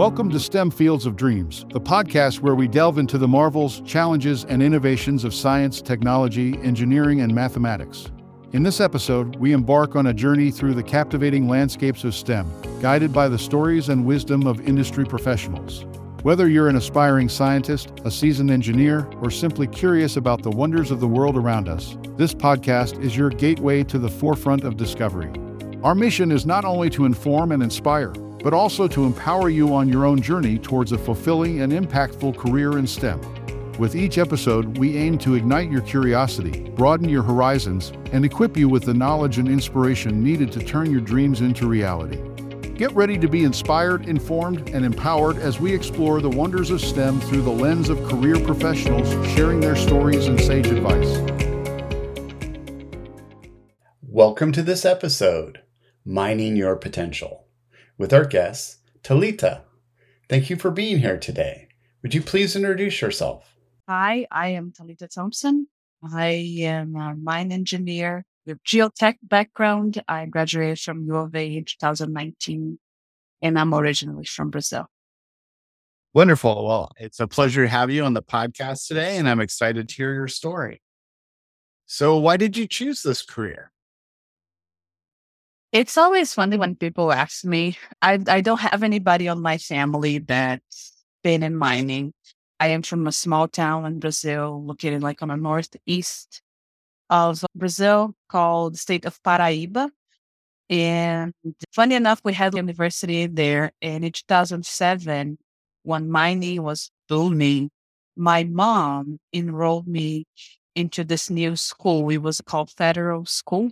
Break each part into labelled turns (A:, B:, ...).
A: Welcome to STEM Fields of Dreams, the podcast where we delve into the marvels, challenges, and innovations of science, technology, engineering, and mathematics. In this episode, we embark on a journey through the captivating landscapes of STEM, guided by the stories and wisdom of industry professionals. Whether you're an aspiring scientist, a seasoned engineer, or simply curious about the wonders of the world around us, this podcast is your gateway to the forefront of discovery. Our mission is not only to inform and inspire, but also to empower you on your own journey towards a fulfilling and impactful career in STEM. With each episode, we aim to ignite your curiosity, broaden your horizons, and equip you with the knowledge and inspiration needed to turn your dreams into reality. Get ready to be inspired, informed, and empowered as we explore the wonders of STEM through the lens of career professionals sharing their stories and sage advice.
B: Welcome to this episode, Mining Your Potential, with our guest, Talita. Thank you for being here today. Would you please introduce yourself?
C: Hi, I am Talita Thompson. I am a mine engineer with geotech background. I graduated from U of A in 2019, and I'm originally from Brazil.
D: Wonderful. Well, it's a pleasure to have you on the podcast today, and I'm excited to hear your story. So why did you choose this career?
C: It's always funny when people ask me. I don't have anybody on my family that's been in mining. I am from a small town in Brazil, located like on the northeast of Brazil, called the state of Paraíba. And funny enough, we had a university there. And in 2007, when mining was booming, my mom enrolled me into this new school. It was called Federal School.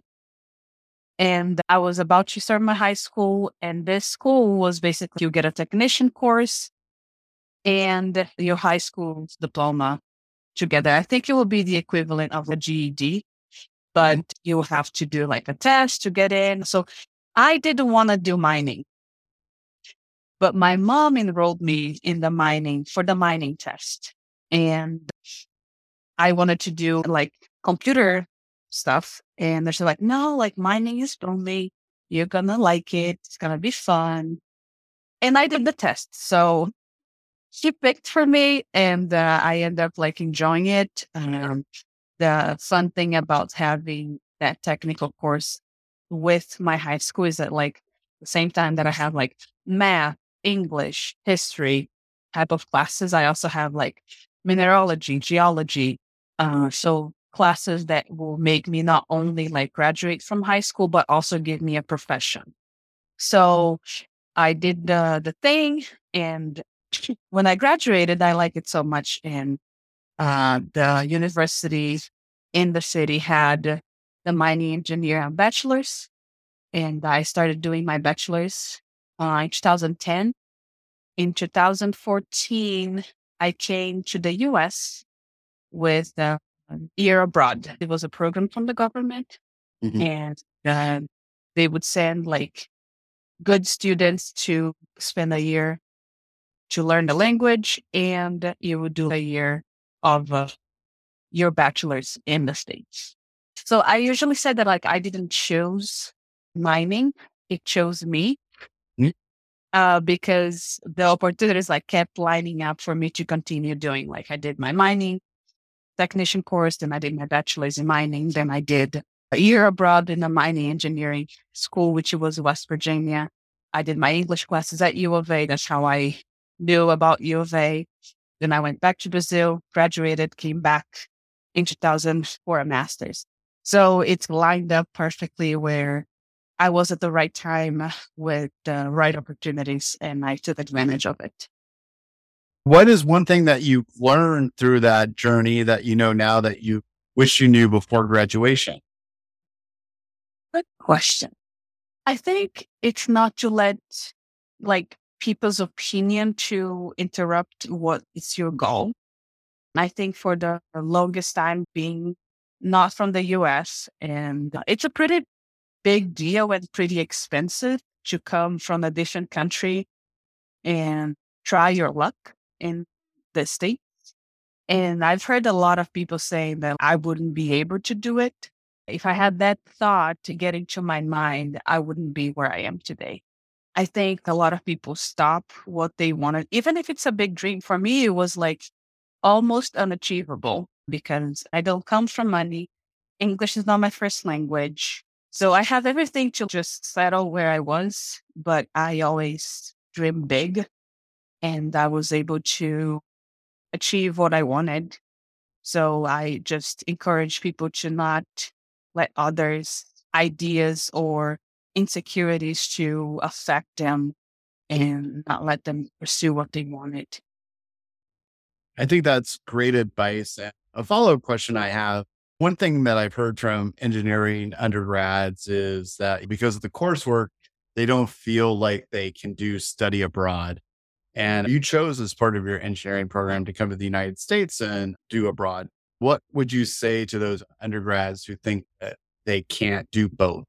C: And I was about to start my high school. And this school was basically you get a technician course and your high school diploma together. I think it will be the equivalent of a GED, but you have to do like a test to get in. So I didn't want to do mining, but my mom enrolled me in the mining for the mining test. And I wanted to do like computer stuff. And they're like, no, like mining is only, you're going to like it. It's going to be fun. And I did the test. So she picked for me and I ended up like enjoying it. The fun thing about having that technical course with my high school is that like the same time that I have like math, English, history type of classes, I also have like mineralogy, geology. So classes that will make me not only like graduate from high school, but also give me a profession. So I did the thing. And when I graduated, I liked it so much. And the university in the city had the mining engineer bachelor's. And I started doing my bachelor's in 2010. In 2014, I came to the US with the year abroad. It was a program from the government. And they would send like good students to spend a year to learn the language, and you would do a year of your bachelor's in the States. So I usually said that like I didn't choose mining, it chose me. Because the opportunities like kept lining up for me to continue doing. Like I did my mining technician course, then I did my bachelor's in mining, then I did a year abroad in a mining engineering school, which was West Virginia. I did my English classes at U of A. That's how I knew about U of A. Then I went back to Brazil, graduated, came back in 2000 for a master's. So it's lined up perfectly where I was at the right time with the right opportunities, and I took advantage of it.
D: What is one thing that you learned through that journey that you know now that you wish you knew before graduation?
C: Good question. I think it's not to let like people's opinion to interrupt what is your goal. I think for the longest time being not from the US, and it's a pretty big deal and pretty expensive to come from a different country and try your luck in the States. And I've heard a lot of people saying that I wouldn't be able to do it. If I had that thought to get into my mind, I wouldn't be where I am today. I think a lot of people stop what they wanted, even if it's a big dream. For me, it was like almost unachievable because I don't come from money. English is not my first language. So I have everything to just settle where I was, but I always dream big and I was able to achieve what I wanted. So I just encourage people to not let others' ideas or insecurities to affect them and not let them pursue what they wanted.
D: I think that's great advice. And a follow-up question I have, one thing that I've heard from engineering undergrads is that because of the coursework, they don't feel like they can do study abroad. And you chose as part of your engineering program to come to the United States and do abroad. What would you say to those undergrads who think that they can't do both?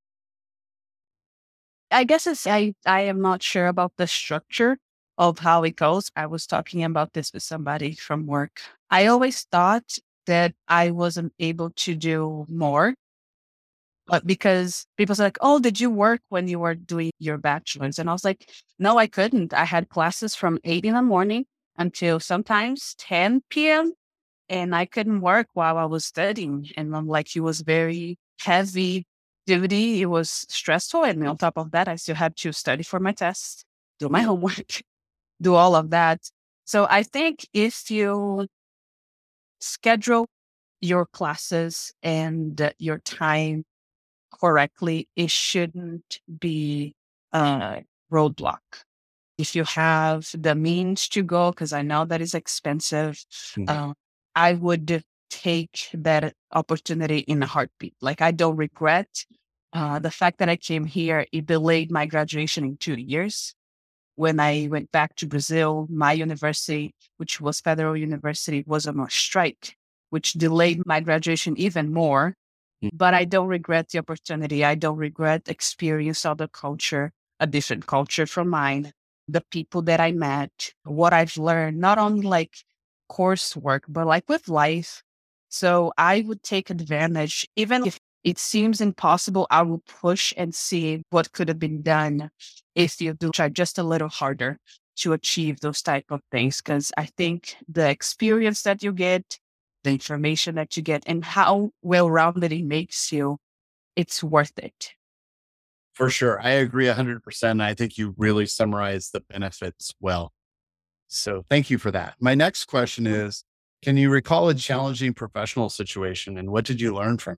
C: I guess I am not sure about the structure of how it goes. I was talking about this with somebody from work. I always thought that I wasn't able to do more, but because people say like, "Oh, did you work when you were doing your bachelor's?" And I was like, "No, I couldn't. I had classes from 8 in the morning until sometimes 10 p.m. and I couldn't work while I was studying." And I'm like, it was very heavy duty. It was stressful. And on top of that, I still had to study for my tests, do my homework, do all of that. So I think if you schedule your classes and your time correctly, it shouldn't be a roadblock. If you have the means to go, because I know that is expensive, uh, I would take that opportunity in a heartbeat. Like I don't regret the fact that I came here. It delayed my graduation in 2 years. When I went back to Brazil, my university, which was Federal University, was on a strike, which delayed my graduation even more. But I don't regret the opportunity. I don't regret experience other culture, a different culture from mine, the people that I met, what I've learned, not only like coursework, but like with life. So I would take advantage, even if it seems impossible, I will push and see what could have been done if you do try just a little harder to achieve those type of things. Because I think the experience that you get, the information that you get, and how well-rounded it makes you, it's worth it.
D: For sure. I agree 100%. I think you really summarized the benefits well. So thank you for that. My next question is, can you recall a challenging professional situation and what did you learn from it?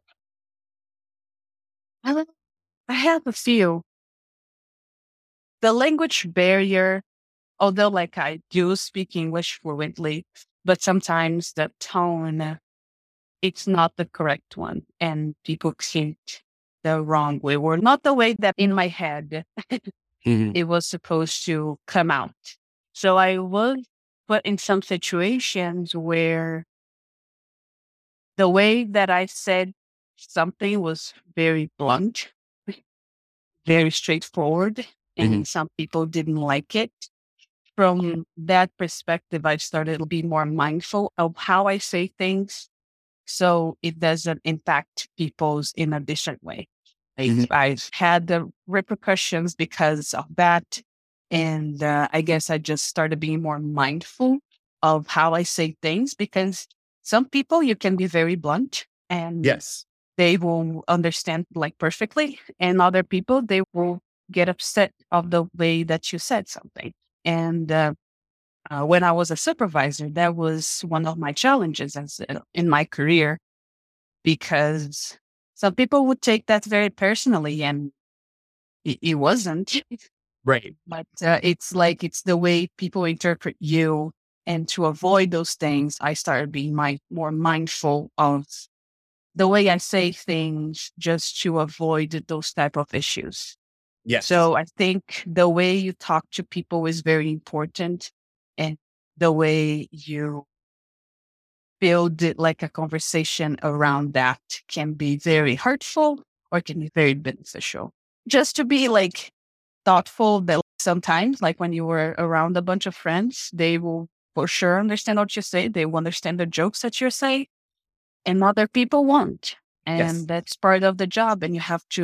C: I I have a few. The language barrier, although like I do speak English fluently, but sometimes the tone, it's not the correct one. And people think the wrong way or not the way that in my head
D: Mhm.
C: it was supposed to come out. So I was put in some situations where the way that I said something was very blunt, very straightforward,
D: Mhm.
C: and some people didn't like it. From that perspective, I started to be more mindful of how I say things so it doesn't impact people's in a different way. Like
D: Mhm.
C: I've had the repercussions because of that. And I guess I just started being more mindful of how I say things because some people you can be very blunt and
D: Yes.
C: they will understand like perfectly. And other people, they will get upset of the way that you said something. And when I was a supervisor, that was one of my challenges in my career because some people would take that very personally and it wasn't.
D: Right.
C: But it's like it's the way people interpret you. And to avoid those things, I started being more mindful of the way I say things just to avoid those type of issues.
D: Yes.
C: So I think the way you talk to people is very important and the way you build it like a conversation around that can be very hurtful or can be very beneficial. Just to be like thoughtful that sometimes, like when you were around a bunch of friends, they will for sure understand what you say. They will understand the jokes that you say, and other people won't.
D: Yes.
C: And that's part of the job. And you have to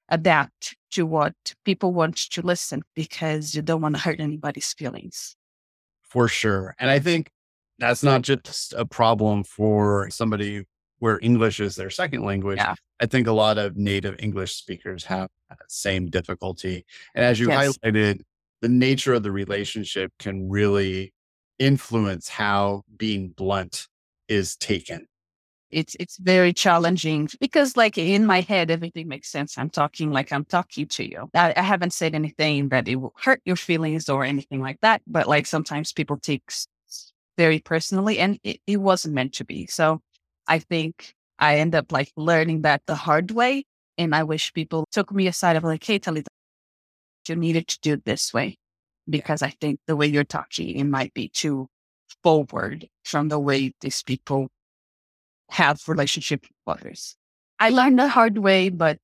C: adapt to what people want to listen because you don't want to hurt anybody's feelings.
D: For sure. And I think that's not just a problem for somebody where English is their second language.
C: Yeah.
D: I think a lot of native English speakers have that same difficulty. And as you
C: Yes.
D: highlighted, the nature of the relationship can really influence how being blunt is taken.
C: It's very challenging because like in my head, everything makes sense. I'm talking like I'm talking to you. I haven't said anything that it will hurt your feelings or anything like that. But like sometimes people take very personally and it wasn't meant to be. So I think I end up like learning that the hard way. And I wish people took me aside of like, hey, Talita, you needed to do it this way. Because I think the way you're talking, it might be too forward from the way these people have relationship with others. I learned the hard way, but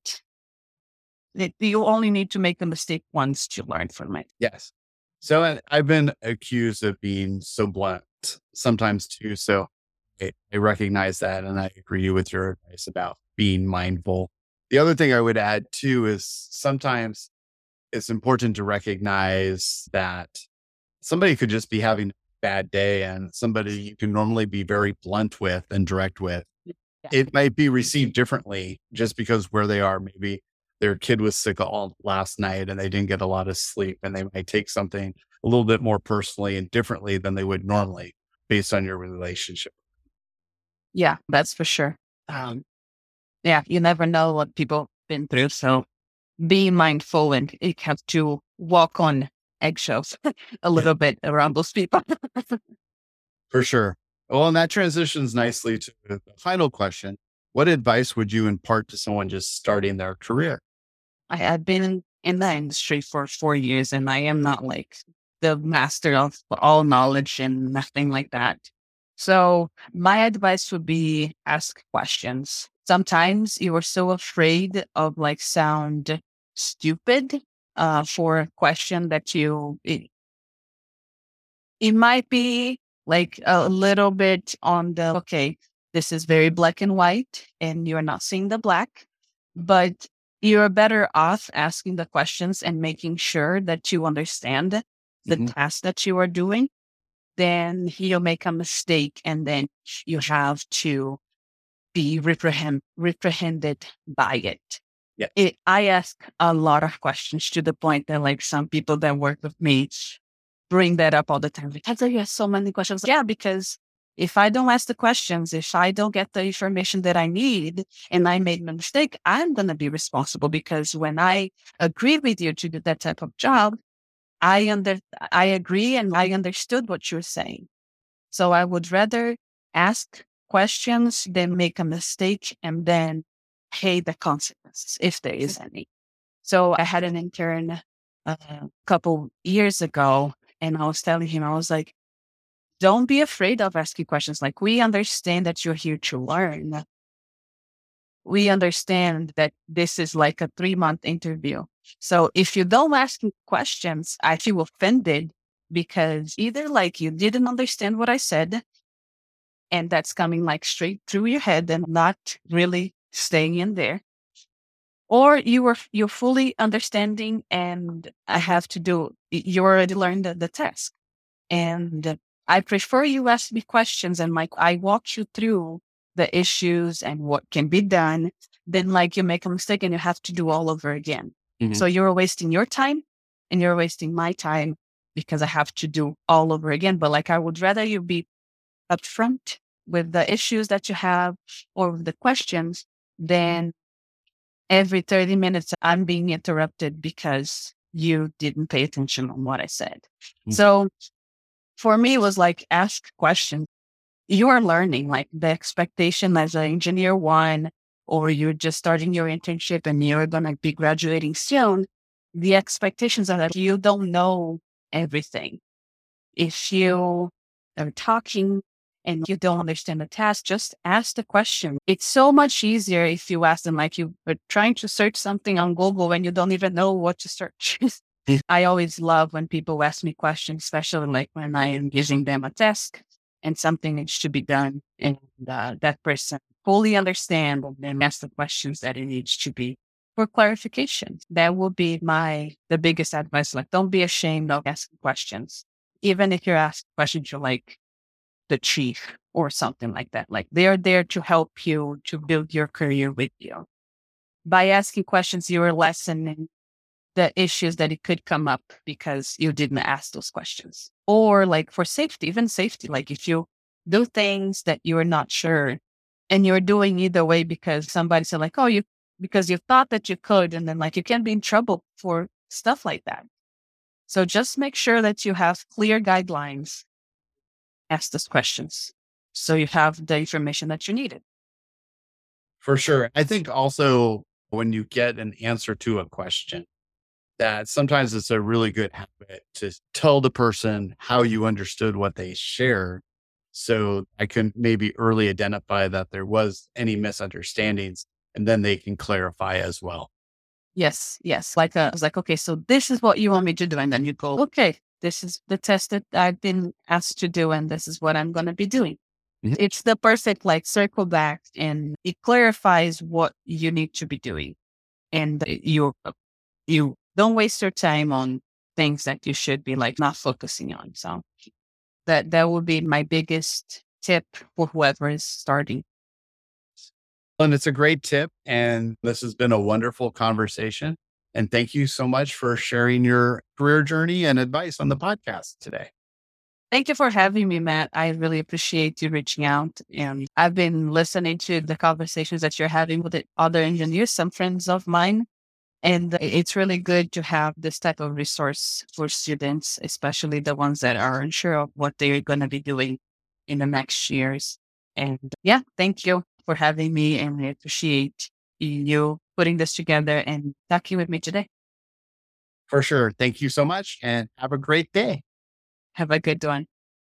C: you only need to make a mistake once to learn from it.
D: Yes. So I've been accused of being so blunt sometimes too. So I recognize that and I agree with your advice about being mindful. The other thing I would add too is sometimes it's important to recognize that somebody could just be having a bad day and somebody you can normally be very blunt with and direct with.
C: Yeah.
D: It might be received differently just because where they are, maybe their kid was sick all last night and they didn't get a lot of sleep and they might take something a little bit more personally and differently than they would normally based on your relationship.
C: Yeah, that's for sure. Yeah, you never know what people been through. So be mindful and you have to walk on eggshells a little bit around those people.
D: For sure. Well, and that transitions nicely to the final question. What advice would you impart to someone just starting their career?
C: I've been in the industry for 4 years and I am not like the master of all knowledge and nothing like that. So my advice would be ask questions. Sometimes you are so afraid of like sound stupid for a question that it might be like a little bit on the, okay, this is very black and white and you're not seeing the black, but you're better off asking the questions and making sure that you understand the task that you are doing. Then you'll make a mistake and then you have to be reprehended by it.
D: Yeah.
C: I ask a lot of questions to the point that like some people that work with me bring that up all the time. Like, you have so many questions. Yeah, because if I don't ask the questions, if I don't get the information that I need and I made a mistake, I'm going to be responsible because when I agree with you to do that type of job, I agree and I understood what you're saying. So I would rather ask questions than make a mistake and then pay the consequences if there is any. So I had an intern a couple years ago and I was telling him, I was like, don't be afraid of asking questions. Like, we understand that you're here to learn. We understand that this is like a 3-month interview. So if you don't ask me questions, I feel offended because either like you didn't understand what I said and that's coming like straight through your head and not really staying in there, or you're fully understanding and I have to you already learned the task. And I prefer you ask me questions and I walk you through the issues and what can be done. Then like you make a mistake and you have to do all over again. So you're wasting your time and you're wasting my time because I have to do all over again. But like, I would rather you be upfront with the issues that you have or with the questions than every 30 minutes I'm being interrupted because you didn't pay attention on what I said. So for me, it was like, ask questions. You are learning, like the expectation as an engineer one, or you're just starting your internship and you're going to be graduating soon. The expectations are that you don't know everything. If you are talking and you don't understand the task, just ask the question. It's so much easier if you ask them, like you are trying to search something on Google and you don't even know what to search. I always love when people ask me questions, especially like when I am giving them a task and something needs to be done and that person fully understand and then ask the questions that it needs to be for clarification. That would be the biggest advice. Like, don't be ashamed of asking questions. Even if you're asking questions to like the chief or something like that. Like, they're there to help you to build your career with you. By asking questions, you are lessening the issues that it could come up because you didn't ask those questions. Or like for safety, even safety, like if you do things that you're not sure and you're doing either way because somebody said like, oh, because you thought that you could, and then like you can be in trouble for stuff like that. So just make sure that you have clear guidelines. Ask those questions so you have the information that you needed.
D: For sure. I think also when you get an answer to a question, that sometimes it's a really good habit to tell the person how you understood what they shared. So I can maybe early identify that there was any misunderstandings, and then they can clarify as well.
C: Yes. Like I was like, okay, so this is what you want me to do. And then you go, okay, this is the test that I've been asked to do, and this is what I'm going to be doing.
D: Mhm.
C: It's the perfect like circle back, and it clarifies what you need to be doing. And you don't waste your time on things that you should be like not focusing on. So that would be my biggest tip for whoever is starting.
D: And it's a great tip. And this has been a wonderful conversation. And thank you so much for sharing your career journey and advice on the podcast today.
C: Thank you for having me, Matt. I really appreciate you reaching out. And I've been listening to the conversations that you're having with the other engineers, some friends of mine. And it's really good to have this type of resource for students, especially the ones that are unsure of what they're going to be doing in the next years. And yeah, thank you for having me. And I appreciate you putting this together and talking with me today.
D: For sure. Thank you so much and have a great day.
C: Have a good one.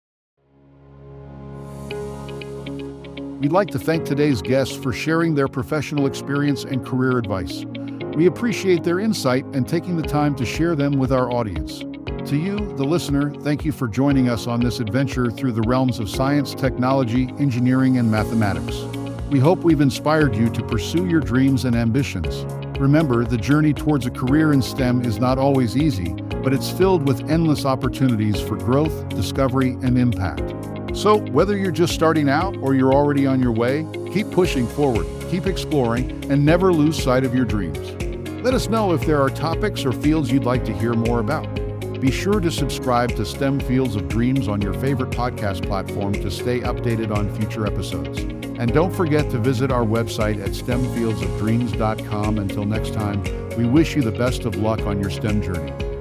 A: We'd like to thank today's guests for sharing their professional experience and career advice. We appreciate their insight and taking the time to share them with our audience. To you, the listener, thank you for joining us on this adventure through the realms of science, technology, engineering, and mathematics. We hope we've inspired you to pursue your dreams and ambitions. Remember, the journey towards a career in STEM is not always easy, but it's filled with endless opportunities for growth, discovery, and impact. So, whether you're just starting out or you're already on your way, keep pushing forward, keep exploring, and never lose sight of your dreams. Let us know if there are topics or fields you'd like to hear more about. Be sure to subscribe to STEM Fields of Dreams on your favorite podcast platform to stay updated on future episodes. And don't forget to visit our website at stemfieldsofdreams.com. Until next time, we wish you the best of luck on your STEM journey.